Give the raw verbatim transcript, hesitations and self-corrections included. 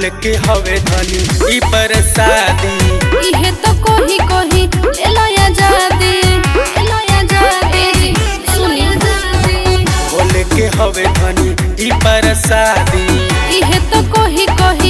भोले के हवे धनी ई प्रसादी। इहे तो कोही कोही ले लो आजादी, ले लो आजादी जी सुनी। भोले के हवे धनी ई प्रसादी। इहे तो कोही कोही